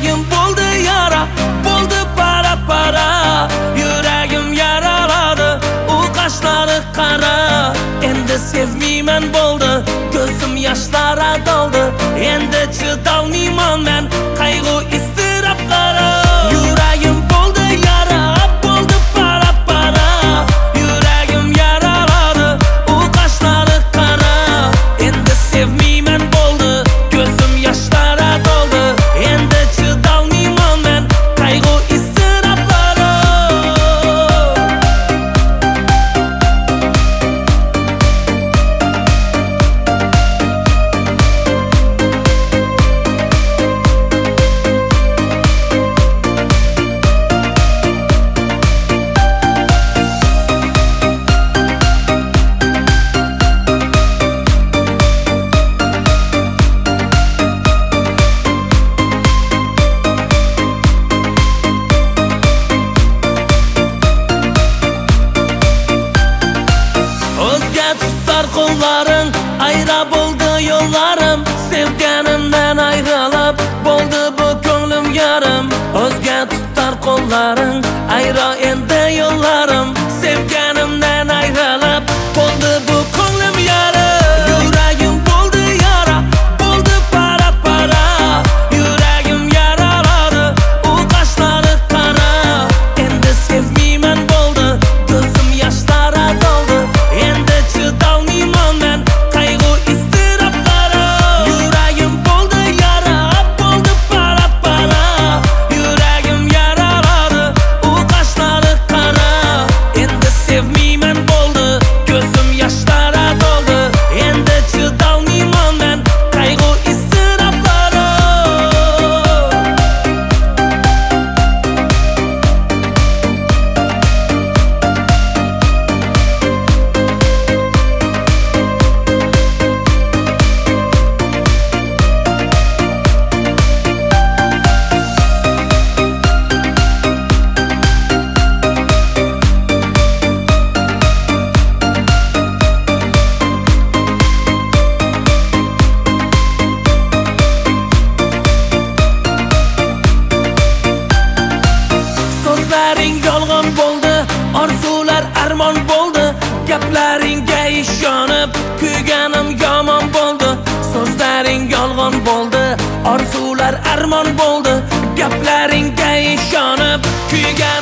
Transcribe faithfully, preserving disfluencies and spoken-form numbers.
Yuragim bo'ldi yara, bo'ldi para para. Yuragim yaraladi, u qashlari qara. Endi sevmayman bo'ldi, ko'zim yoshlara doldi. Endi chidolmayman men qayg'u iztiroblara. Yuragim bo'ldi yara, bo'ldi para para. Yuragim yaraladi, u qashlari qara. Endi sevmayman bo'ldi, ko'zim yoshlara doldi. Endi chidolmayman men qayg'u iztiroblara. O'zga tutar qo'llaring, ayra bo'ldi yo'llarim. Sevganimdan ayrilib bo'ldi bu ko'nglim yarim. O'zga tutar qo'llaring, ayra endi yo'llarim. Sevganimdan ayrilib bo'ldi bu ko'nglim yarim. Yuragim bo'ldi yara, bo'ldi para para. Yuragim yaraladi, u qashlari qara. Endi sevmayman bo'ldi, ko'zim yoshlara doldi. Endi chidolmayman men qayg'u iztiroblara. Yuragim bo'ldi yara, bo'ldi para para. Yuragim yaraladi, u qashlari qara. Endi sevmayman bo'ldi, ko'zim yoshlara doldi. Endi chidolmayman men qayg'u iztiroblara. So'zlaring yolg'on bo'ldi, orzular armon bo'ldi. Gaplaringga ishonib, kuyganim yomon bo'ldi. So'zlaring yolg'on bo'ldi, orzular armon bo'ldi. Gaplaringga ishonib, kuyganim